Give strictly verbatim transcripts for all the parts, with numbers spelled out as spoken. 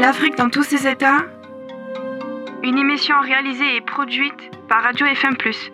L'Afrique dans tous ses états. Une émission réalisée et produite par Radio F M plus.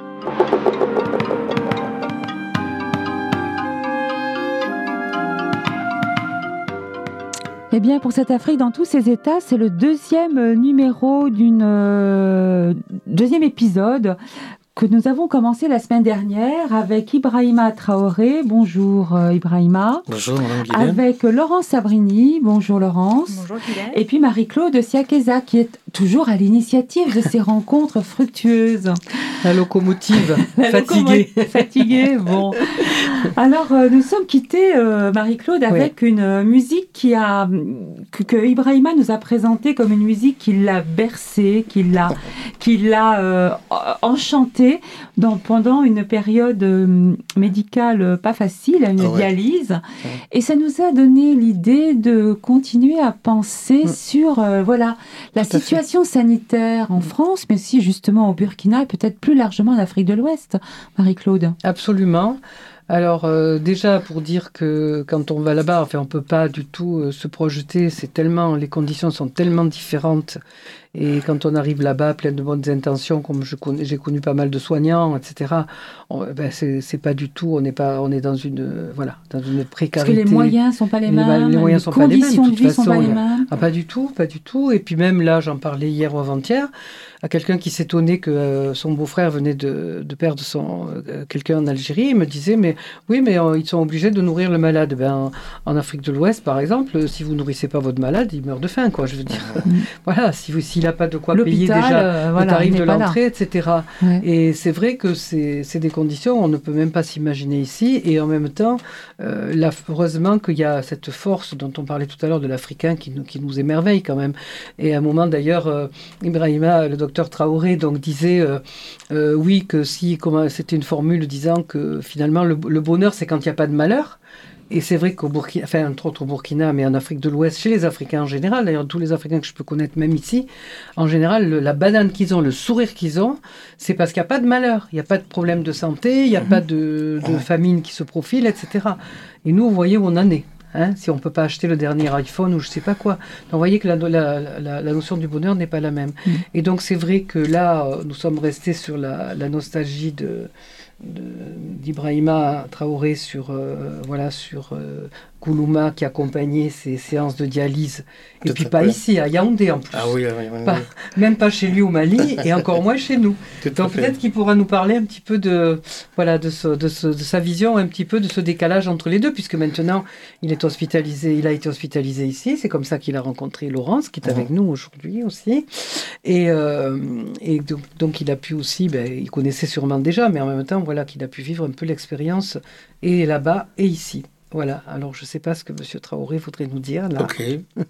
Eh bien, pour cette Afrique dans tous ses états, c'est le deuxième numéro d'une euh, deuxième épisode que nous avons commencé la semaine dernière avec Ibrahima Traoré. Bonjour euh, Ibrahima. Bonjour Madame Guilhem. Avec Laurence Sabrini. Bonjour Laurence. Bonjour Guilhem. Et puis Marie-Claude Siakeza qui est toujours à l'initiative de ces rencontres fructueuses. La locomotive, La fatiguée. locomo- fatiguée, bon. Alors, euh, nous sommes quittés, euh, Marie-Claude, avec oui. une euh, musique qui a, que, que Ibrahima nous a présentée comme une musique qui l'a bercée, qui l'a, qui l'a euh, enchantée dans, pendant une période euh, médicale pas facile, une oh dialyse. Ouais. Et ça nous a donné l'idée de continuer à penser mmh. sur euh, voilà, la Tout situation sanitaire en mmh. France, mais aussi justement au Burkina et peut-être plus largement en Afrique de l'Ouest, Marie-Claude. Absolument. Alors euh, déjà pour dire que quand on va là-bas, enfin on peut pas du tout euh, se projeter, c'est tellement, les conditions sont tellement différentes. Et quand on arrive là-bas, plein de bonnes intentions, comme je connais, j'ai connu pas mal de soignants, et cetera. On, ben c'est, c'est pas du tout. On n'est pas, on est dans une, voilà, dans une précarité. Parce que les moyens sont pas les mêmes. Les, les moyens sont pas les mêmes. Les conditions de vie sont pas les mêmes. Ah, pas du tout, pas du tout. Et puis même là, j'en parlais hier ou avant-hier à quelqu'un qui s'étonnait que euh, son beau-frère venait de, de perdre son euh, quelqu'un en Algérie. Il me disait, mais oui, mais euh, ils sont obligés de nourrir le malade. Ben en, en Afrique de l'Ouest, par exemple, si vous nourrissez pas votre malade, il meurt de faim, quoi. Je veux dire, voilà, si vous, s'il a pas de quoi payer déjà euh, le voilà, tarif de l'entrée, et cetera. Ouais. Et c'est vrai que c'est, c'est des conditions on ne peut même pas s'imaginer ici. Et en même temps, euh, là, heureusement qu'il y a cette force dont on parlait tout à l'heure de l'Africain qui nous, qui nous émerveille quand même. Et à un moment d'ailleurs, euh, Ibrahima, le docteur Traoré, donc disait euh, euh, oui que si, comment, c'était une formule disant que finalement le, le bonheur c'est quand il n'y a pas de malheur. Et c'est vrai qu'au Burkina, enfin, entre autres au Burkina, mais en Afrique de l'Ouest, chez les Africains en général, d'ailleurs, tous les Africains que je peux connaître, même ici, en général, le, la banane qu'ils ont, le sourire qu'ils ont, c'est parce qu'il n'y a pas de malheur, il n'y a pas de problème de santé, il n'y a mmh. pas de, de famine qui se profile, et cetera. Et nous, vous voyez où on en est. Hein, si on ne peut pas acheter le dernier iPhone ou je ne sais pas quoi. Donc, vous voyez que la, la, la, la notion du bonheur n'est pas la même. Mmh. Et donc, c'est vrai que là, nous sommes restés sur la, la nostalgie de... De, d'Ibrahima Traoré sur, euh, voilà, sur euh, Koulouma qui accompagnait ces séances de dialyse. Et Tout puis pas fait. Ici, à Yaoundé en plus. Ah oui, oui, oui, pas, oui. Même pas chez lui au Mali et encore moins chez nous. Tout Donc peut-être qu'il pourra nous parler un petit peu de, voilà, de, ce, de, ce, de sa vision, un petit peu de ce décalage entre les deux, puisque maintenant il est hospitalisé, il a été hospitalisé ici. C'est comme ça qu'il a rencontré Laurence, qui est mmh. avec nous aujourd'hui aussi. Et, euh, et donc, donc il a pu aussi, ben, il connaissait sûrement déjà, mais en même temps, voilà, qu'il a pu vivre un peu l'expérience et là-bas et ici. Voilà, alors je ne sais pas ce que M. Traoré voudrait nous dire là. Ok,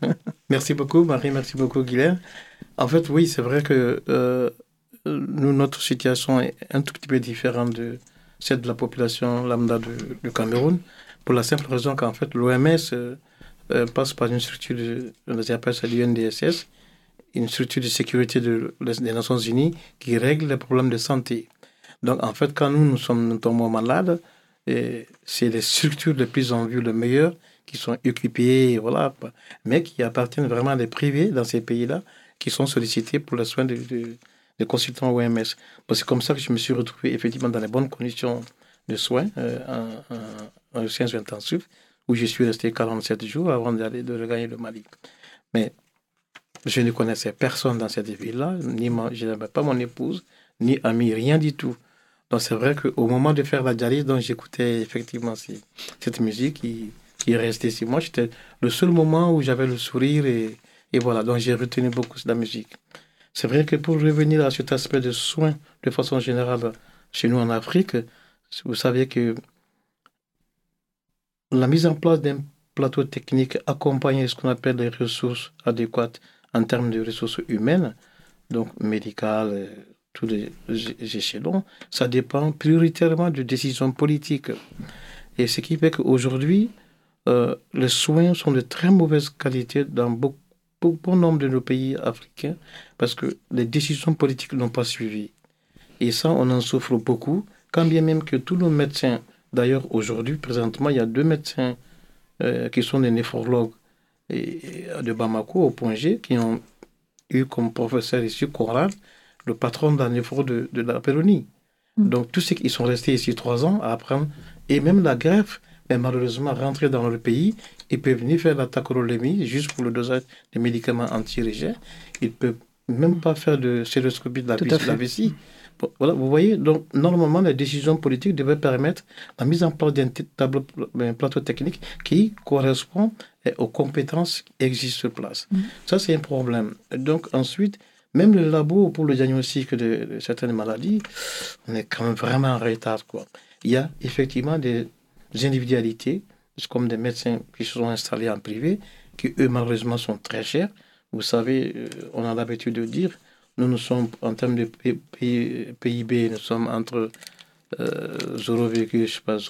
merci beaucoup Marie, merci beaucoup Guilhem. En fait, oui, c'est vrai que euh, nous, notre situation est un tout petit peu différente de celle de la population lambda du, du Cameroun, pour la simple raison qu'en fait l'O M S euh, euh, passe par une structure, de, on appelle ça l'U N D S S, une structure de sécurité de, des Nations Unies qui règle les problèmes de santé. Donc en fait, quand nous, nous sommes nous tombons malades, et c'est les structures les plus en vue, les meilleures, qui sont équipées, voilà, mais qui appartiennent vraiment à des privés dans ces pays-là, qui sont sollicités pour le soin des de, de consultants O M S. Bon, c'est comme ça que je me suis retrouvé effectivement dans les bonnes conditions de soins euh, en, en, en soins intensifs, où je suis resté quarante-sept jours avant d'aller de regagner le Mali. Mais je ne connaissais personne dans cette ville-là, ni ma, je n'avais pas mon épouse, ni ami, rien du tout. Donc c'est vrai qu'au moment de faire la dialyse, donc j'écoutais effectivement ces, cette musique qui, qui est restée sur moi. C'était le seul moment où j'avais le sourire et, et voilà, donc j'ai retenu beaucoup de la musique. C'est vrai que pour revenir à cet aspect de soins de façon générale chez nous en Afrique, vous savez que la mise en place d'un plateau technique accompagné de ce qu'on appelle les ressources adéquates en termes de ressources humaines, donc médicales, tous les échelons, ça dépend prioritairement de décisions politiques. Et ce qui fait qu'aujourd'hui, euh, les soins sont de très mauvaise qualité dans beaucoup, beaucoup, bon nombre de nos pays africains parce que les décisions politiques n'ont pas suivi. Et ça, on en souffre beaucoup, quand bien même que tous nos médecins, d'ailleurs aujourd'hui, présentement, il y a deux médecins euh, qui sont des néphrologues et, de Bamako, au Point G, qui ont eu comme professeur ici Conrad, le patron d'un effort de, de la Péronie. Mmh. Donc, tous ceux qui sont restés ici trois ans à apprendre, et même la greffe, est malheureusement rentrée dans leur pays, ils peuvent venir faire la tachyrolémie juste pour le dosage des médicaments anti-régents. Ils ne peuvent même pas faire de stéroscopie de la, vessie, la vessie. Bon, voilà, vous voyez, donc normalement, les décisions politiques devaient permettre la mise en place d'un tableau, un plateau technique qui correspond aux compétences qui existent sur place. Mmh. Ça, c'est un problème. Donc, ensuite, même le labo pour le diagnostic de, de certaines maladies, on est quand même vraiment en retard, quoi. Il y a effectivement des individualités, comme des médecins qui se sont installés en privé, qui eux, malheureusement, sont très chers. Vous savez, on a l'habitude de dire, nous, nous sommes, en termes de P I B, nous sommes entre euh, zéro virgule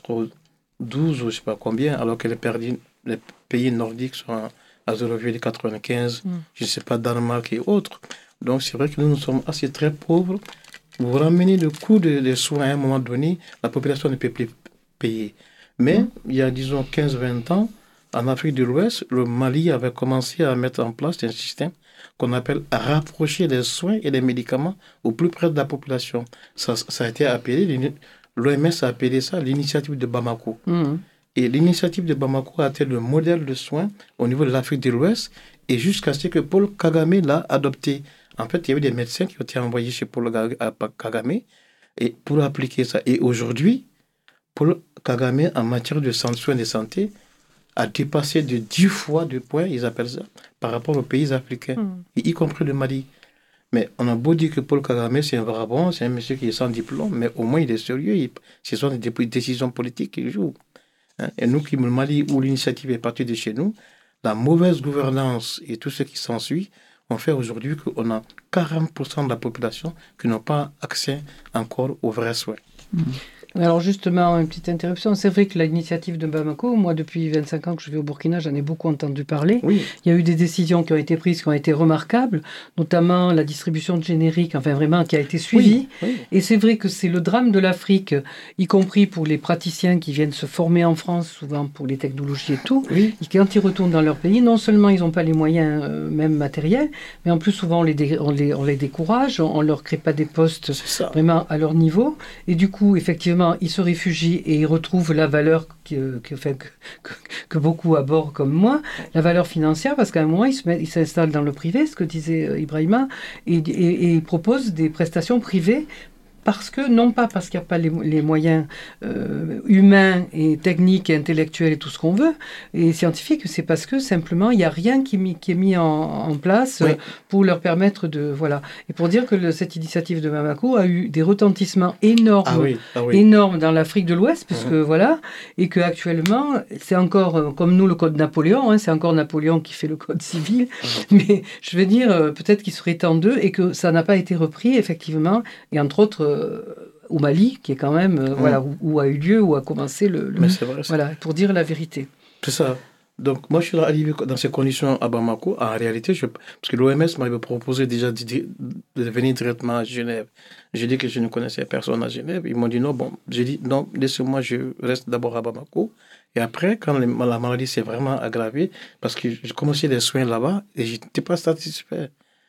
douze ou je ne sais pas combien, alors que les, perdu, les pays nordiques sont à, à zéro virgule quatre-vingt-quinze, mm. je ne sais pas, Danemark et autres. Donc, c'est vrai que nous, nous sommes assez très pauvres. Vous ramenez le coût des de soins à un moment donné, la population ne peut plus payer. Mais, mmh. il y a, disons, quinze à vingt ans, en Afrique de l'Ouest, le Mali avait commencé à mettre en place un système qu'on appelle rapprocher les soins et les médicaments au plus près de la population. Ça, ça a été appelé, l'O M S a appelé ça l'initiative de Bamako. Mmh. Et l'initiative de Bamako a été le modèle de soins au niveau de l'Afrique de l'Ouest, et jusqu'à ce que Paul Kagame l'a adopté. En fait, il y avait des médecins qui ont été envoyés chez Paul Kagame et pour appliquer ça. Et aujourd'hui, Paul Kagame, en matière de soins de santé, a dépassé de dix fois de points, ils appellent ça, par rapport aux pays africains, mm. y, y compris le Mali. Mais on a beau dire que Paul Kagame, c'est un vagabond, c'est un monsieur qui est sans diplôme, mais au moins il est sérieux, il, ce sont des décisions politiques qu'il joue. Hein? Et nous, qui le Mali, où l'initiative est partie de chez nous, la mauvaise gouvernance et tout ce qui s'ensuit, on fait aujourd'hui qu'on a quarante pour cent de la population qui n'ont pas accès encore aux vrais soins. Mmh. Alors justement, une petite interruption. C'est vrai que l'initiative de Bamako, moi depuis vingt-cinq ans que je vais au Burkina, j'en ai beaucoup entendu parler. Oui. Il y a eu des décisions qui ont été prises, qui ont été remarquables, notamment la distribution de génériques, enfin vraiment qui a été suivie. Oui. Oui. Et c'est vrai que c'est le drame de l'Afrique, y compris pour les praticiens qui viennent se former en France, souvent pour les technologies et tout. Oui. Et quand ils retournent dans leur pays, non seulement ils n'ont pas les moyens, euh, même matériels, mais en plus souvent on les, dé- on les, on les décourage, on ne leur crée pas des postes vraiment à leur niveau. Et du coup, effectivement, ils se réfugient et ils retrouvent la valeur que, que, que, que, que beaucoup abordent comme moi, la valeur financière, parce qu'à un moment, ils, se mettent, ils s'installent dans le privé, ce que disait euh, Ibrahima, et, et, et ils proposent des prestations privées. Parce que, non pas parce qu'il n'y a pas les, les moyens euh, humains et techniques et intellectuels et tout ce qu'on veut, et scientifiques, c'est parce que simplement, il n'y a rien qui, mis, qui est mis en, en place oui. euh, pour leur permettre de... Voilà. Et pour dire que le, cette initiative de Bamako a eu des retentissements énormes, ah oui, ah oui. énormes dans l'Afrique de l'Ouest, parce que, mmh. voilà, et qu'actuellement, c'est encore, euh, comme nous, le code Napoléon, hein, c'est encore Napoléon qui fait le code civil, mmh. mais je veux dire, euh, peut-être qu'il serait temps d'eux, et que ça n'a pas été repris, effectivement, et entre autres, au Mali, qui est quand même euh, mmh. voilà, où, où a eu lieu, où a commencé le... le Mais c'est vrai, voilà, pour dire la vérité. C'est ça. Donc, moi, je suis arrivé dans ces conditions à Bamako. En réalité, je, parce que l'O M S m'avait proposé déjà de, de venir directement à Genève. J'ai dit que je ne connaissais personne à Genève. Ils m'ont dit non. Bon, j'ai dit non, laissez-moi, je reste d'abord à Bamako. Et après, quand les, la maladie s'est vraiment aggravée, parce que j'ai commencé les soins là-bas et je n'étais pas satisfait.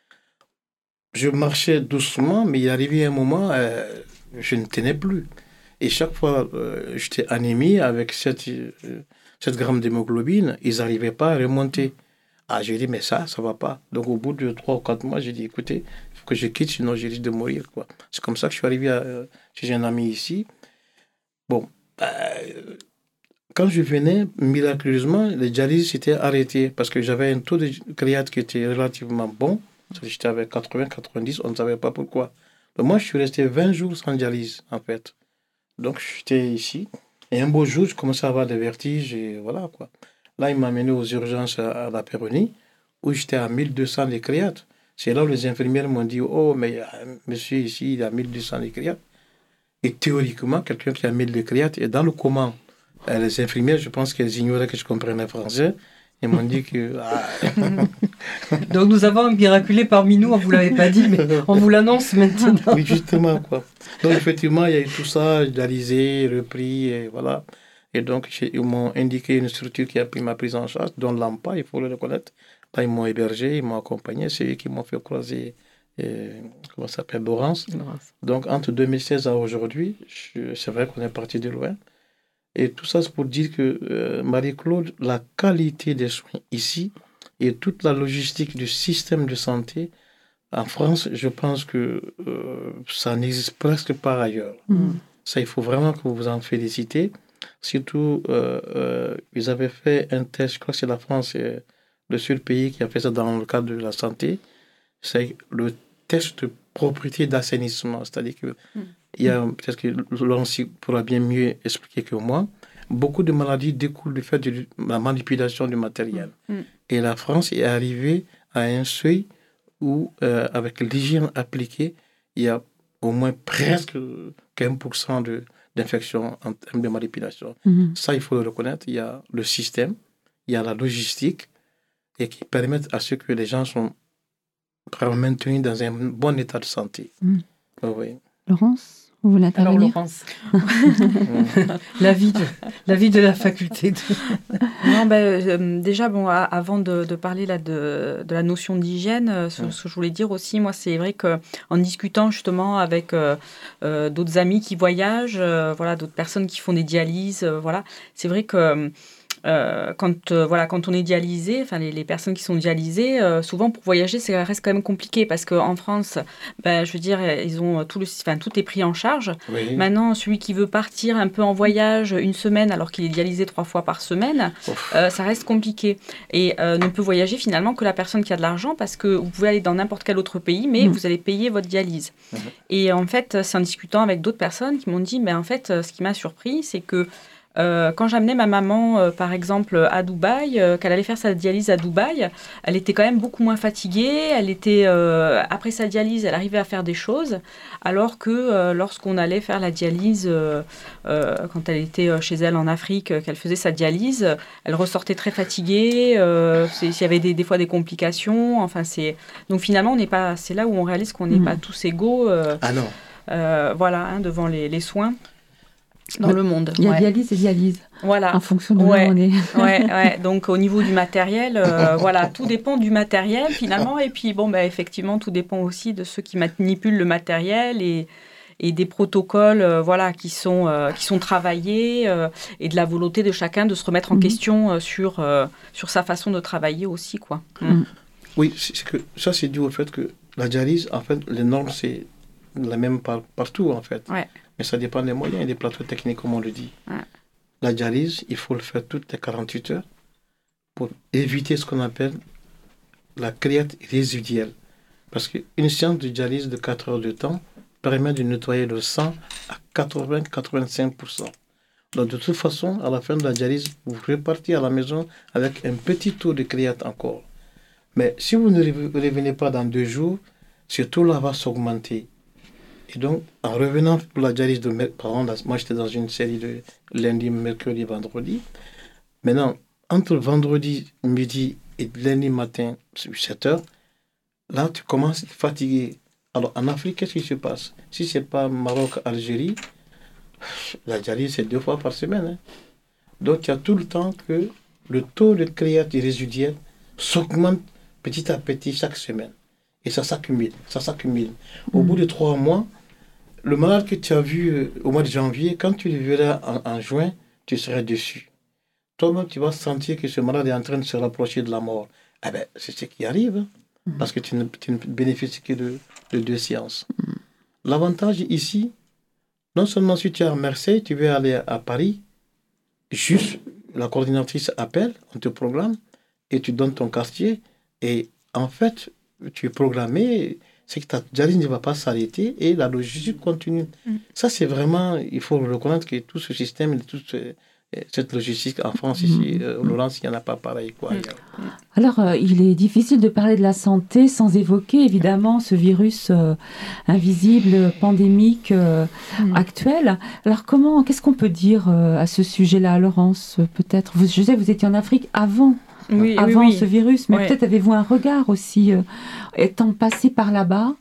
Je marchais doucement, mais il est arrivé un moment, euh, je ne tenais plus. Et chaque fois, euh, j'étais anémie avec sept grammes d'hémoglobine, ils n'arrivaient pas à remonter. Ah, j'ai dit, mais ça, ça ne va pas. Donc, au bout de trois ou quatre mois, j'ai dit, écoutez, il faut que je quitte, sinon je risque de mourir, quoi. C'est comme ça que je suis arrivé à, euh, chez un ami ici. Bon, euh, quand je venais, miraculeusement, les dialyses s'étaient arrêtés parce que j'avais un taux de créate qui était relativement bon. J'étais avec quatre-vingts à quatre-vingt-dix, on ne savait pas pourquoi. Donc moi, je suis resté vingt jours sans dialyse, en fait. Donc, j'étais ici. Et un beau jour, je commençais à avoir des vertiges et voilà, quoi. Là, il m'a amené aux urgences à, à la Péronie, où j'étais à mille deux cents de créate. C'est là où les infirmières m'ont dit, oh, mais monsieur ici, il a mille deux cents de créate. Et théoriquement, quelqu'un qui a mille de créate est dans le coma. Et les infirmières, je pense qu'elles ignoraient que je comprenais français. Ils m'ont dit que... Ah. Donc nous avons un miraculé parmi nous, on ne vous l'avait pas dit, mais on vous l'annonce maintenant. Oui, justement, quoi. Donc effectivement, il y a eu tout ça, dialysé, repris, et voilà. Et donc, ils m'ont indiqué une structure qui a pris ma prise en charge, dont l'A M P A, il faut le reconnaître. Là, ils m'ont hébergé, ils m'ont accompagné. C'est eux qui m'ont fait croiser, euh, comment ça s'appelle, Laurence. Laurence. Donc, entre deux mille seize à aujourd'hui, je, c'est vrai qu'on est parti de loin. Et tout ça, c'est pour dire que euh, Marie-Claude, la qualité des soins ici et toute la logistique du système de santé, en France, je pense que euh, ça n'existe presque pas ailleurs. Mmh. Ça, il faut vraiment que vous vous en félicitez. Surtout, euh, euh, ils avaient fait un test, je crois que c'est la France, euh, le seul pays qui a fait ça dans le cadre de la santé. C'est le test de propriété d'assainissement. C'est-à-dire que mmh. il y a, peut-être que Laurence pourra bien mieux expliquer que moi, beaucoup de maladies découlent du fait de la manipulation du matériel. Mmh. Et la France est arrivée à un seuil où, euh, avec l'hygiène appliquée, il y a au moins presque quinze pour cent de, d'infections en termes de manipulation. Mmh. Ça, il faut le reconnaître. Il y a le système, il y a la logistique, et qui permettent à ce que les gens sont maintenus dans un bon état de santé. Mmh. Oh, oui. Laurence, vous voulez intervenir? Alors, Laurence, la, vie de, la vie de la faculté. De... Non, ben, euh, déjà, bon, à, avant de, de parler là, de, de la notion d'hygiène, euh, ce, ce que je voulais dire aussi, moi, c'est vrai qu'en discutant justement avec euh, euh, d'autres amis qui voyagent, euh, voilà, d'autres personnes qui font des dialyses, euh, voilà, c'est vrai que... Euh, quand, euh, voilà, quand on est dialysé, enfin les, les personnes qui sont dialysées, euh, souvent pour voyager, ça reste quand même compliqué parce qu'en France, ben, je veux dire, ils ont tout, le, enfin, tout est pris en charge. Oui. Maintenant, celui qui veut partir un peu en voyage une semaine alors qu'il est dialysé trois fois par semaine, euh, ça reste compliqué. Et euh, ne peut voyager finalement que la personne qui a de l'argent parce que vous pouvez aller dans n'importe quel autre pays, mais mmh. vous allez payer votre dialyse. Mmh. Et en fait, c'est en discutant avec d'autres personnes qui m'ont dit, mais en fait, ce qui m'a surpris, c'est que Euh, quand j'amenais ma maman, euh, par exemple, à Dubaï, euh, qu'elle allait faire sa dialyse à Dubaï, elle était quand même beaucoup moins fatiguée. Elle était, euh, après sa dialyse, elle arrivait à faire des choses, alors que euh, lorsqu'on allait faire la dialyse, euh, euh, quand elle était chez elle en Afrique, euh, qu'elle faisait sa dialyse, elle ressortait très fatiguée. Euh, il y avait des, des fois des complications. Enfin, c'est... Donc finalement, on n'est pas... c'est là où on réalise qu'on n'est mmh. pas tous égaux. Euh, ah non. Euh, voilà, hein, devant les, les soins. Dans ouais. le monde. Il y a ouais. dialyse et dialyse. Voilà. En fonction de ouais. où on est. ouais, ouais. Donc, au niveau du matériel, euh, voilà, tout dépend du matériel, finalement. Et puis, bon, bah, effectivement, tout dépend aussi de ceux qui manipulent le matériel et, et des protocoles euh, voilà, qui, sont, euh, qui sont travaillés euh, et de la volonté de chacun de se remettre en mmh. question euh, sur, euh, sur sa façon de travailler aussi, quoi. Mmh. Oui, c'est que ça, c'est dû au fait que la dialyse, en fait, les normes, c'est la même par, partout, en fait. Ouais. Mais ça dépend des moyens et des plateaux techniques, comme on le dit. Ouais. La dialyse, il faut le faire toutes les quarante-huit heures pour éviter ce qu'on appelle la créate résiduelle. Parce qu'une séance de dialyse de quatre heures de temps permet de nettoyer le sang à quatre-vingts à quatre-vingt-cinq pour cent. Donc, de toute façon, à la fin de la dialyse, vous repartez à la maison avec un petit taux de créate encore. Mais si vous ne revenez pas dans deux jours, ce taux-là va s'augmenter. Et donc, en revenant pour la dialyse de... Par exemple, moi, j'étais dans une série de lundi, mercredi, vendredi. Maintenant, entre vendredi midi et lundi matin, sept heures, là, tu commences à te fatiguer. Alors, en Afrique, qu'est-ce qui se passe? Si ce n'est pas Maroc, Algérie, la dialyse, c'est deux fois par semaine. Hein. Donc, il y a tout le temps que le taux de créate résiduelle s'augmente petit à petit chaque semaine. Et ça s'accumule, ça s'accumule. Au mmh. bout de trois mois, le malade que tu as vu euh, au mois de janvier, quand tu le verras en, en juin, tu seras déçu. Toi-même, tu vas sentir que ce malade est en train de se rapprocher de la mort. Eh bien, c'est ce qui arrive, hein, mmh. parce que tu ne, tu ne bénéficies que de, de deux séances. Mmh. L'avantage ici, non seulement si tu es à Marseille, tu veux aller à, à Paris, juste la coordinatrice appelle, on te programme, et tu donnes ton quartier, et en fait, tu es programmé, c'est que ta dialyse ne va pas s'arrêter et la logistique continue. Mm. Ça, c'est vraiment, il faut reconnaître que tout ce système, toute ce, cette logistique en France, ici, mm. euh, Laurence, il n'y en a pas pareil. Quoi. Mm. Alors, euh, il est difficile de parler de la santé sans évoquer, évidemment, ce virus euh, invisible, pandémique, euh, mm. actuel. Alors, comment, qu'est-ce qu'on peut dire euh, à ce sujet-là, Laurence, peut-être vous, je sais, vous étiez en Afrique avant Oui, avant oui, oui. ce virus, mais ouais. peut-être avez-vous un regard aussi, euh, étant passé par là-bas,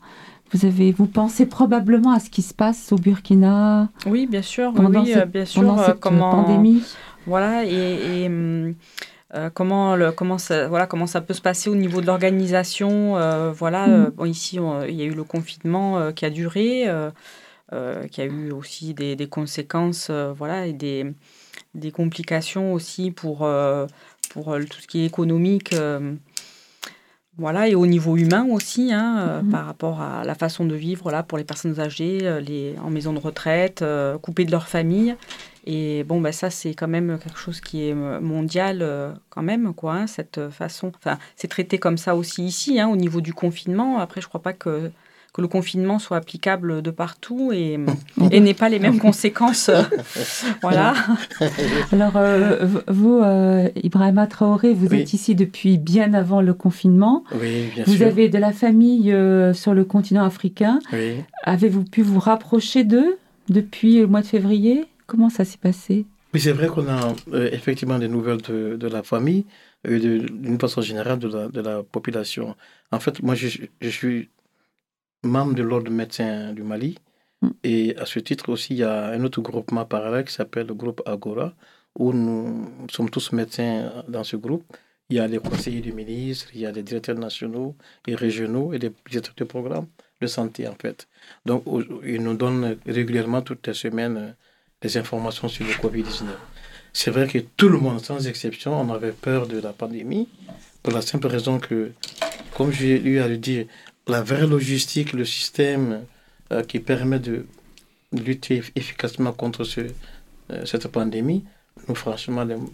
vous avez, vous pensez probablement à ce qui se passe au Burkina. Oui, bien sûr. Pendant oui, cette, bien sûr. pendant cette comment, pandémie. Voilà, et, et euh, comment, le, comment, ça, voilà, comment ça peut se passer au niveau de l'organisation. Euh, voilà, mmh. euh, bon, ici, on, il y a eu le confinement euh, qui a duré, euh, euh, qui a eu aussi des, des conséquences, euh, voilà, et des, des complications aussi pour, euh, pour tout ce qui est économique. Euh, Voilà, et au niveau humain aussi, hein, euh, mmh. par rapport à la façon de vivre là, pour les personnes âgées, les, en maison de retraite, euh, coupées de leur famille. Et bon, ben, ça, c'est quand même quelque chose qui est mondial euh, quand même, quoi, hein, cette façon. Enfin, c'est traité comme ça aussi ici, hein, au niveau du confinement. Après, je ne crois pas que, que le confinement soit applicable de partout et, et n'ait pas les mêmes conséquences. Euh, voilà. Alors, euh, vous, euh, Ibrahima Traoré, vous oui. êtes ici depuis bien avant le confinement. Oui, bien vous sûr. Vous avez de la famille euh, sur le continent africain. Oui. Avez-vous pu vous rapprocher d'eux depuis le mois de février ? Comment ça s'est passé ? Oui, c'est vrai qu'on a euh, effectivement des nouvelles de, de la famille, euh, de, d'une façon générale de la, de la population. En fait, moi, je, je suis membre de l'Ordre médecin du Mali. Mm. Et à ce titre aussi, il y a un autre groupement parallèle qui s'appelle le groupe Agora, où nous sommes tous médecins dans ce groupe. Il y a les conseillers du ministre, il y a les directeurs nationaux et régionaux et les directeurs de programmes de santé, en fait. Donc, ils nous donnent régulièrement, toutes les semaines, des informations sur le covid dix-neuf. C'est vrai que tout le monde, sans exception, on avait peur de la pandémie, pour la simple raison que, comme j'ai eu à le dire, la vraie logistique, le système euh, qui permet de lutter efficacement contre ce, euh, cette pandémie, nous, franchement, les,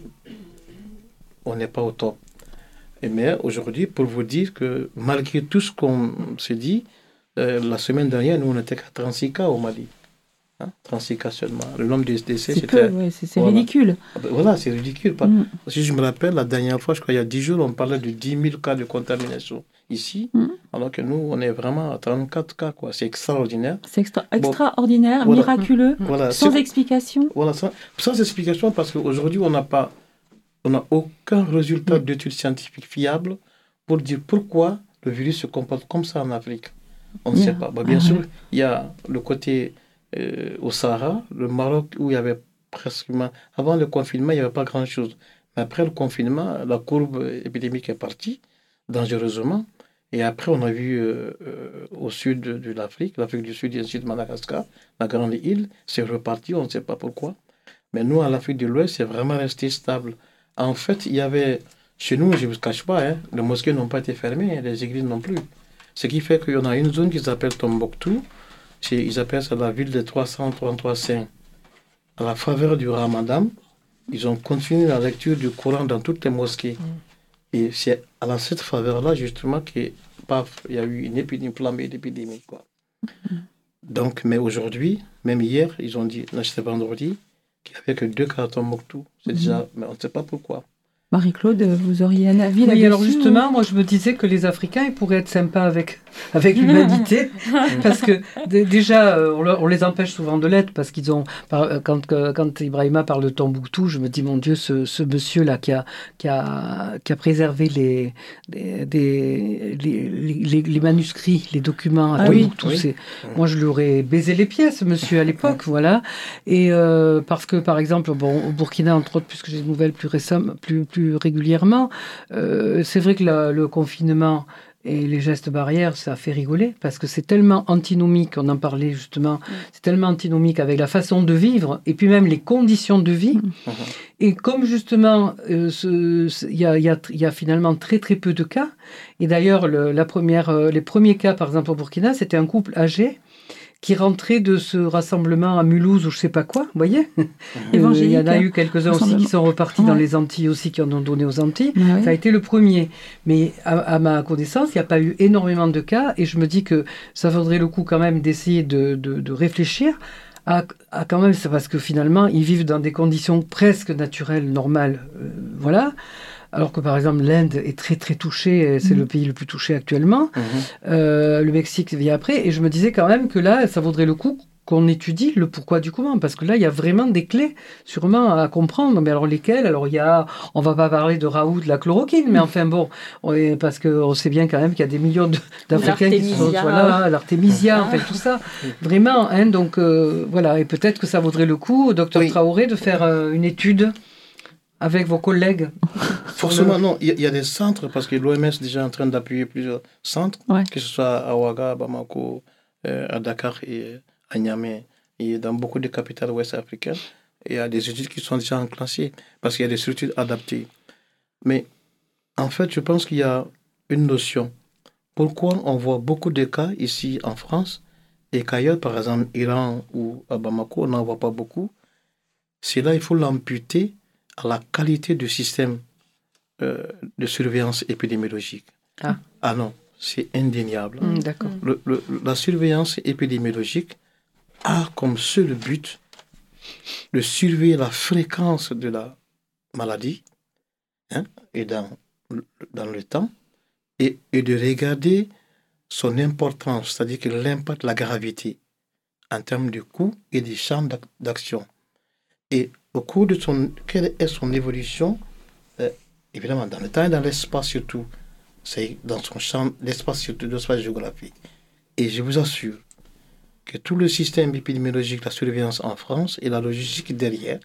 on n'est pas au top. Et mais aujourd'hui, pour vous dire que malgré tout ce qu'on se dit, euh, la semaine dernière, nous, on était qu'à trente-six cas au Mali. Hein, trente-six cas seulement. Le nombre de décès, c'est c'était... Peu, ouais, c'est, c'est voilà. ridicule. Voilà, c'est ridicule. Mm. Si je me rappelle, la dernière fois, je crois, il y a dix jours, on parlait de dix mille cas de contamination ici, mm. alors que nous, on est vraiment à trente-quatre cas, quoi. C'est extraordinaire. C'est extra- extraordinaire, bon, miraculeux, voilà. Voilà. sans c'est... explication. Voilà, sans, sans explication, parce qu'aujourd'hui, on n'a pas... On n'a aucun résultat mm. d'études scientifiques fiables pour dire pourquoi le virus se comporte comme ça en Afrique. On ne yeah. sait pas. Bah, bien ah, sûr, ouais. il y a le côté euh, au Sahara, le Maroc, où il y avait presque... Avant le confinement, il n'y avait pas grand-chose. Mais après le confinement, la courbe épidémique est partie, dangereusement. Et après, on a vu euh, euh, au sud de, de l'Afrique, l'Afrique du Sud et ensuite Madagascar, la grande île, c'est reparti, on ne sait pas pourquoi. Mais nous, à l'Afrique de l'Ouest, c'est vraiment resté stable. En fait, il y avait... Chez nous, je ne vous cache pas, hein, les mosquées n'ont pas été fermées, les églises non plus. Ce qui fait qu'il y en a une zone qui s'appelle Tombouctou. C'est, ils appellent ça la ville des trois cent trente-trois saints. À la faveur du Ramadan, ils ont continué la lecture du Coran dans toutes les mosquées. Mm. Et c'est à la, cette faveur-là, justement, qu'il y a eu une épidémie, flambée d'épidémie. Quoi. Mm. Donc, mais aujourd'hui, même hier, ils ont dit, non, c'était vendredi, qu'il n'y avait que deux cas à Tombouctou. C'est mm. déjà, mais on ne sait pas pourquoi. Marie-Claude, vous auriez un avis oui, là-dessus? Alors justement, ou... moi je me disais que les Africains, ils pourraient être sympas avec, avec l'humanité, parce que d- déjà, on, on les empêche souvent de l'être, parce qu'ils ont, quand, quand Ibrahima parle de Tombouctou, je me dis, mon Dieu, ce, ce monsieur-là qui a, qui, a, qui a préservé les, les, les, les, les manuscrits, les documents à ah, Tombouctou, oui, c'est, oui. moi je lui aurais baisé les pieds, ce monsieur, à l'époque, voilà. Et euh, parce que, par exemple, bon, au Burkina, entre autres, puisque j'ai des nouvelles plus récemment, plus, plus régulièrement. Euh, c'est vrai que la, le confinement et les gestes barrières, ça fait rigoler parce que c'est tellement antinomique, on en parlait justement, mmh. c'est tellement antinomique avec la façon de vivre et puis même les conditions de vie. Mmh. Et comme justement, il euh, y, y, y a finalement très très peu de cas, et d'ailleurs le, la première, euh, les premiers cas par exemple au Burkina, c'était un couple âgé qui rentrait de ce rassemblement à Mulhouse ou je sais pas quoi, vous voyez. Euh, il y en a eu quelques-uns aussi qui sont repartis ouais. dans les Antilles aussi, qui en ont donné aux Antilles. Ouais. Ça a été le premier. Mais à, à ma connaissance, il n'y a pas eu énormément de cas et je me dis que ça vaudrait le coup quand même d'essayer de, de, de réfléchir à, à quand même, c'est parce que finalement, ils vivent dans des conditions presque naturelles, normales. Euh, voilà. Alors que par exemple l'Inde est très très touchée, c'est mmh. le pays le plus touché actuellement, mmh. euh, le Mexique vient après, et je me disais quand même que là ça vaudrait le coup qu'on étudie le pourquoi du comment, parce que là, il y a vraiment des clés, sûrement, à comprendre. Mais alors, lesquelles? Alors, il y a, on va pas parler de Raoult, de la chloroquine, mais enfin, bon, on, parce qu'on sait bien quand même qu'il y a des millions de, d'Africains qui sont, voilà, l'artémisia, en fait, tout ça. Vraiment, hein, donc, euh, voilà, et peut-être que ça vaudrait le coup, docteur oui. Traoré, de faire euh, une étude avec vos collègues. Forcément, le... non, il y, y a des centres, parce que l'O M S est déjà en train d'appuyer plusieurs centres, ouais. que ce soit à Ouaga, à Bamako, euh, à Dakar et à Niamey, et dans beaucoup de capitales ouest africaines. Il y a des études qui sont déjà enclenchées, parce qu'il y a des structures adaptées. Mais en fait, je pense qu'il y a une notion. Pourquoi on voit beaucoup de cas ici en France, et qu'ailleurs, par exemple, Iran ou à Bamako, on n'en voit pas beaucoup. C'est là, il faut l'amputer à la qualité du système euh, de surveillance épidémiologique. Ah, ah non, c'est indéniable. Mmh, d'accord. Le, le, la surveillance épidémiologique a comme seul but de surveiller la fréquence de la maladie hein, et dans, dans le temps et, et de regarder son importance, c'est-à-dire que l'impact, la gravité en termes de coût et des champs d'action. Et au cours de son, quelle est son évolution, euh, évidemment dans le temps et dans l'espace surtout, c'est dans son champ, l'espace surtout, l'espace géographique. Et je vous assure que tout le système épidémiologique, la surveillance en France et la logistique derrière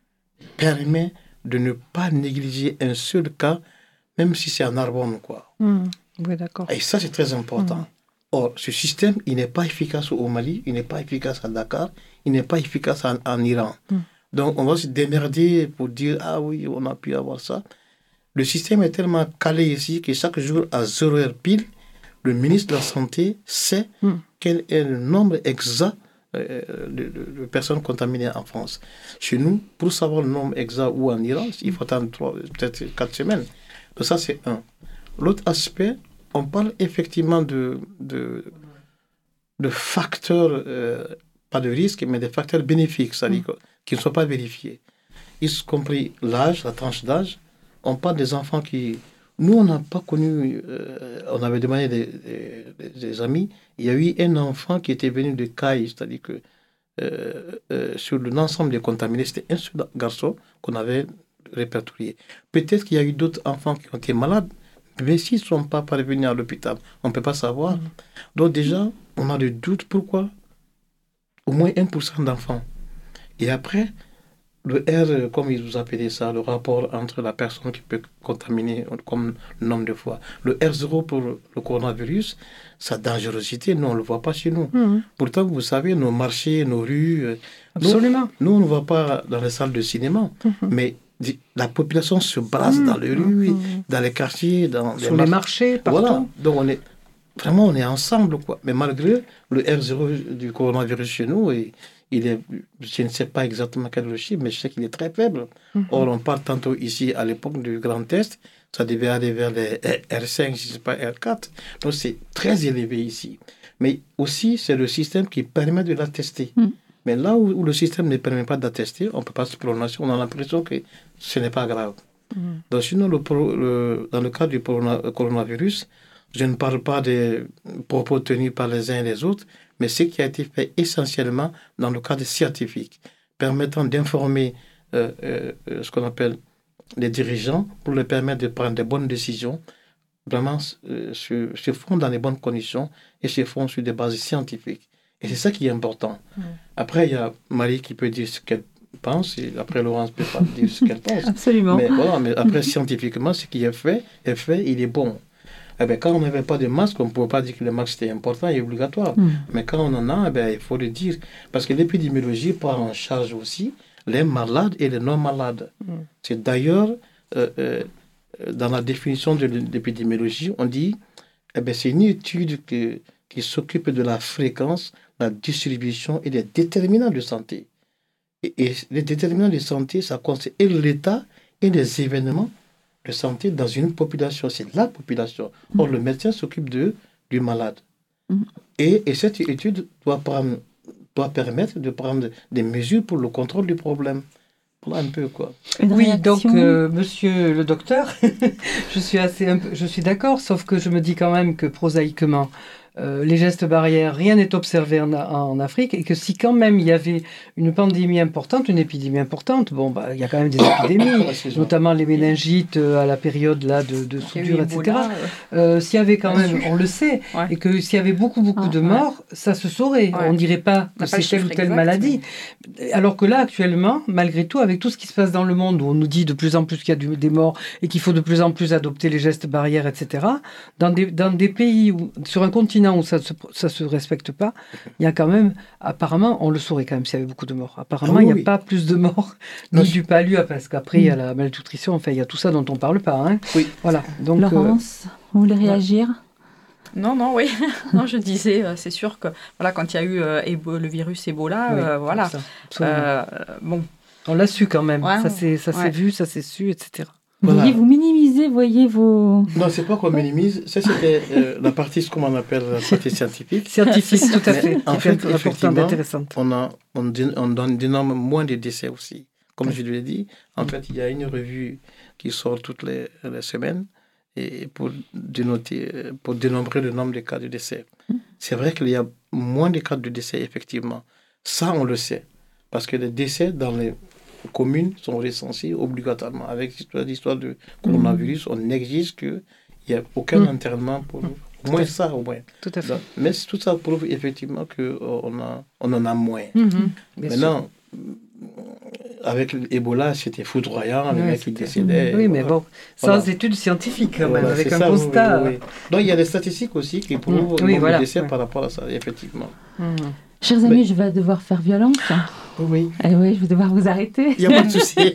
permet de ne pas négliger un seul cas, même si c'est en Narbonne, quoi. Mmh. Oui, d'accord. Et ça, c'est très important. Mmh. Or, ce système, il n'est pas efficace au Mali, il n'est pas efficace à Dakar, il n'est pas efficace en, en Iran. Mmh. Donc, on va se démerder pour dire, ah oui, on a pu avoir ça. Le système est tellement calé ici que chaque jour, à zéro heure pile, le ministre de la Santé sait mmh. quel est le nombre exact euh, de, de, de personnes contaminées en France. Chez nous, pour savoir le nombre exact ou en Iran, il faut attendre trois, peut-être quatre semaines. Donc ça, c'est un. L'autre aspect, on parle effectivement de, de, de facteurs, euh, pas de risque, mais des facteurs bénéfiques, c'est-à-dire mmh. qui ne sont pas vérifiés. Y compris l'âge, la tranche d'âge. On parle des enfants qui... Nous, on n'a pas connu... Euh, on avait demandé des, des, des amis. Il y a eu un enfant qui était venu de Caille, c'est-à-dire que euh, euh, sur l'ensemble des contaminés, c'était un seul garçon qu'on avait répertorié. Peut-être qu'il y a eu d'autres enfants qui ont été malades, mais s'ils ne sont pas parvenus à l'hôpital, on ne peut pas savoir. Mmh. Donc déjà, on a des doutes. Pourquoi au moins un pour cent d'enfants. Et après, le R, comme ils vous appelaient ça, le rapport entre la personne qui peut contaminer comme nombre de fois. Le R zéro pour le coronavirus, sa dangerosité, nous, on ne le voit pas chez nous. Mmh. Pourtant, vous savez, nos marchés, nos rues... Absolument. Nous, nous on ne va pas dans les salles de cinéma, mmh. mais la population se brasse mmh. dans les rues, mmh. dans les quartiers, dans sur les, les marchés, partout. Voilà. Donc, on est... Vraiment, on est ensemble, quoi. Mais malgré le R zéro du coronavirus chez nous, et il est, je ne sais pas exactement quel est le chiffre, mais je sais qu'il est très faible. Mm-hmm. Or, on parle tantôt ici, à l'époque du Grand Test, ça devait aller vers les R cinq, je ne sais pas, R quatre. Donc, c'est très élevé ici. Mais aussi, c'est le système qui permet de l'attester. Mm. Mais là où, où le système ne permet pas d'attester, on ne peut pas se prononcer, on a l'impression que ce n'est pas grave. Mm. Donc, sinon, le, le, dans le cas du coronavirus, je ne parle pas des propos tenus par les uns et les autres, mais ce qui a été fait essentiellement dans le cadre scientifique, permettant d'informer euh, euh, ce qu'on appelle les dirigeants pour leur permettre de prendre des bonnes décisions, vraiment euh, se, se font dans les bonnes conditions et se font sur des bases scientifiques. Et c'est ça qui est important. Mmh. Après, il y a Marie qui peut dire ce qu'elle pense, et après Laurence peut pas dire ce qu'elle pense. Absolument. Mais, voilà, mais après, scientifiquement, ce qui est fait, est fait, il est bon. Eh bien, quand on n'avait pas de masque, on ne pouvait pas dire que le masque était important et obligatoire. Mm. Mais quand on en a, eh bien, il faut le dire. Parce que l'épidémiologie prend en charge aussi les malades et les non-malades. Mm. C'est d'ailleurs, euh, euh, dans la définition de l'épidémiologie, on dit eh bien, c'est une étude que, qui s'occupe de la fréquence, la distribution et des déterminants de santé. Et, et les déterminants de santé, ça concerne l'état et les événements de santé dans une population, c'est la population. Or, mmh. le médecin s'occupe de, du malade. Mmh. Et, et cette étude doit, prendre, doit permettre de prendre des mesures pour le contrôle du problème. Voilà un peu, quoi. Une oui, réaction. donc, euh, monsieur le docteur, je suis assez un peu, je suis d'accord, sauf que je me dis quand même que prosaïquement, euh, les gestes barrières, rien n'est observé en, en Afrique, et que si quand même il y avait une pandémie importante, une épidémie importante, bon, bah, il y a quand même des épidémies, notamment les méningites euh, à la période là, de, de soudure, et cetera. Euh, s'il y avait quand même, on le sait, ouais. et que s'il y avait beaucoup, beaucoup ah, de morts, ouais. ça se saurait. Ouais. On ne dirait pas que c'est telle ou telle exact, maladie. Mais... Alors que là, actuellement, malgré tout, avec tout ce qui se passe dans le monde, où on nous dit de plus en plus qu'il y a du, des morts et qu'il faut de plus en plus adopter les gestes barrières, et cetera, dans des, dans des pays, où, sur un continent où ça ne se, ça se respecte pas, il y a quand même, apparemment, on le saurait quand même s'il y avait beaucoup de morts. Apparemment, ah, oui, il n'y a oui. pas plus de morts, ni non, du palu, parce qu'après, il mmh. y a la malnutrition, enfin, il y a tout ça dont on ne parle pas. Hein. Oui. Voilà. Donc, Laurence, euh, vous voulez réagir ? Non, non, oui. non, je disais, euh, c'est sûr que voilà, quand il y a eu euh, Ebo, le virus Ebola, oui, euh, voilà. Euh, bon. On l'a su quand même. Ouais, ça s'est, ça ouais. s'est vu, ça s'est su, et cetera. Voilà. Vous, vous minimisez, voyez vos... Non, c'est pas qu'on minimise. Ça, c'était euh, la partie, ce qu'on appelle la partie scientifique. Scientifique, tout à fait. En fait, effectivement, on, a, on, on donne d'énormes moins de décès aussi. Comme ouais. je l'ai dit, en mmh. fait, il y a une revue qui sort toutes les, les semaines et pour, dénoter, pour dénombrer le nombre de cas de décès. Mmh. C'est vrai qu'il y a moins de cas de décès, effectivement. Ça, on le sait. Parce que les décès dans les communes sont recensés obligatoirement. Avec l'histoire, l'histoire du coronavirus, mmh. on exige qu'il n'y ait aucun mmh. enterrement pour nous. Au moins ça, au moins. Tout à fait. Donc, mais tout ça prouve effectivement qu'on a, on en a moins. Mmh. Maintenant, avec l'Ebola, c'était foudroyant, les oui, mecs qui décédaient. Oui, mais bon, sans voilà. études scientifiques, quand même, voilà, avec un ça, constat. Oui, oui, oui. Donc, il y a des statistiques aussi qui prouvent mmh. oui, le voilà. décès oui. par rapport à ça, effectivement. Mmh. Chers amis, mais... je vais devoir faire violence. Oui. Eh oui, je vais devoir vous arrêter. Il n'y a pas de souci.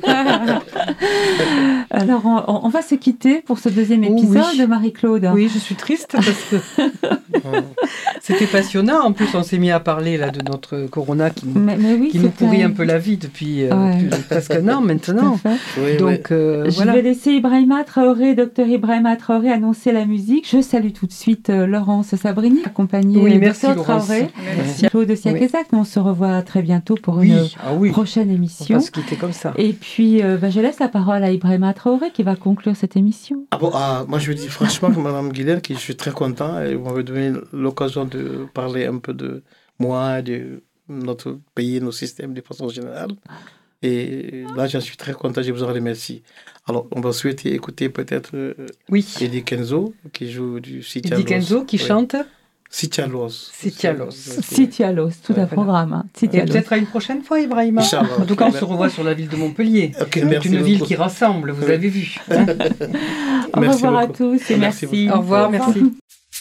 Alors, on, on va se quitter pour ce deuxième épisode oui. de Marie-Claude. Oui, je suis triste parce que c'était passionnant. En plus, on s'est mis à parler là, de notre corona qui, mais, mais oui, qui nous pourrit un peu la vie depuis euh, ouais. plus, presque un an maintenant. Oui, Donc, oui. Euh, je voilà. vais laisser Ibrahima Traoré, docteur Ibrahima Traoré, annoncer la musique. Je salue tout de suite euh, Laurence Sabrini, accompagnée oui, de merci, docteur Traoré. Merci. Claude Siakesak. Oui. On se revoit très bientôt pour oui. une ah, oui. prochaine émission. On va se quitter comme ça. Et puis, euh, bah, je laisse la parole à Ibrahima Traoré qui va conclure cette émission. Ah bon, ah, moi, je dis franchement, Mme Guilher, que je suis très content. Et vous m'avez donné l'occasion de parler un peu de moi, de notre pays, nos systèmes de façon générale. Et là, j'en suis très content. Je vous en remercie. Alors, on va souhaiter écouter peut-être euh, oui. Eddie Kenzo, qui joue du Sitialos. Eddie Kenzo, qui oui. chante Sitialos. Sitialos. Sitialos, tout un programme. Hein. Et peut-être à une prochaine fois, Ibrahima. En tout cas, on se revoit sur la ville de Montpellier. Okay, c'est une beaucoup. ville qui rassemble, vous oui. avez vu. Hein. Au revoir à tous et merci. merci. Au revoir, Au revoir. merci.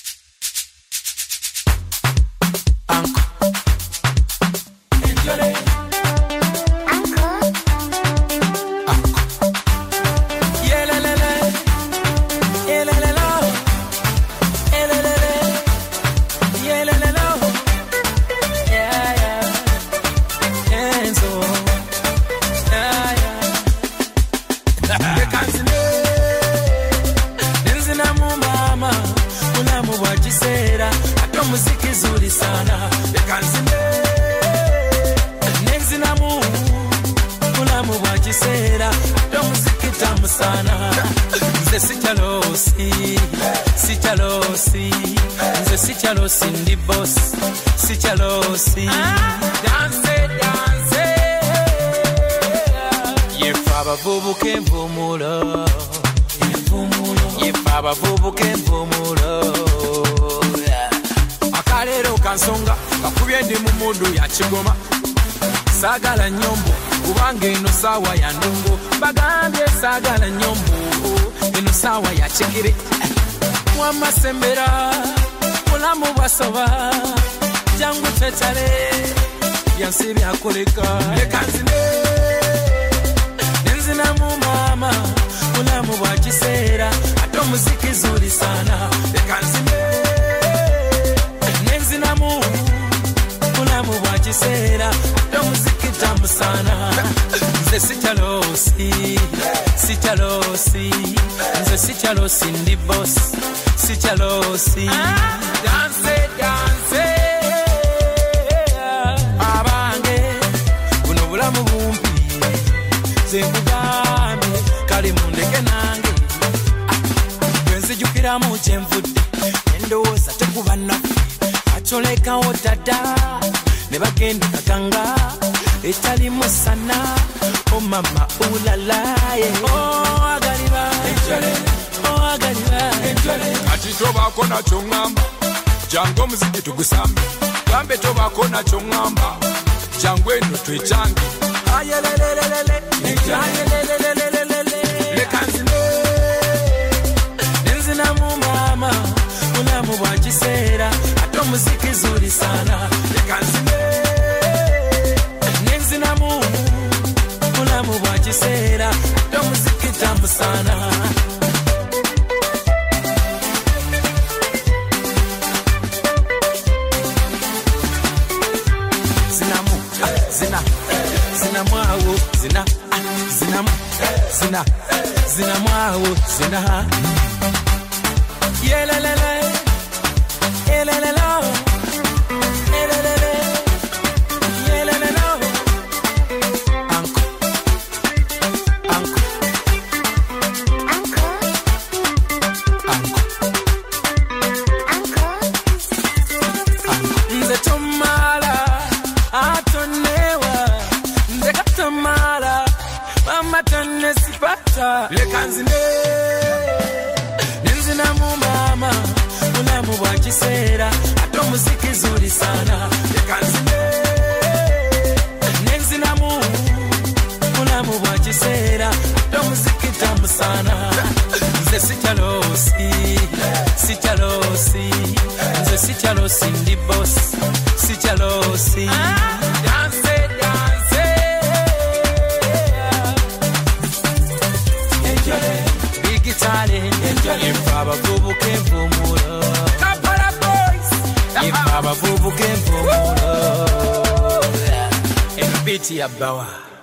Sagala nyombo kubanga eno sawa ya ndongo bagambye sagala nyombo eno sawa ya chekere mwamasembera mulamu basoba jangu tetale byansi byakoleka lekanzine nenzina mu mama mulamu bwa kiseera ato muziki zuri sana lekanzine nenzina mu mulamu bwa kiseera tamu sana nze sichalosi sichalosi nze sichalosi ndi boss sichalosi dance dance abange kuno bulamu bumpi zenkugambe kali mundeke nange kwenzijukira mu kyenvudde endowooza tekuba naffe Acholeka odada ne bagenda katanga etali musana oh mama ulala oh agaliba enjole oh agaliba enjole ati tobako na chongamba jango muziki tugusambe gambe tobako na chongamba jango eno twechange ayelelelele ayelelelele lekanzine nenzina mu mama ulamu bwa kisera ato muziki zuri sana lekanzine nenzina mu ulamu bwa kisera ato muziki tamu sana Zina, zina mwawo, zina, zina, zina, zina mwawo, zina. Yelelele, yelelele, yelelele, yelelele. Anko, anko, anko, anko, anko, anko. Nze tomala, atonewa, nze katomala, mama tone sipata. Lekanzine, nenzina mu mama, ulamu bwa kisera, ato muziki zuri sana. Lekanzine, nenzina mu ulamu bwa kisera, ato muziki tamu sana. Nze sichalosi, sichalosi, nze sichalosi ndi boss, sichalosi. Dance, dance, enjoy, big guitar, enjoy. Impaba vubu kempumulo, Kampala boys. Impaba vubu kempumulo, eno biti ya bawa.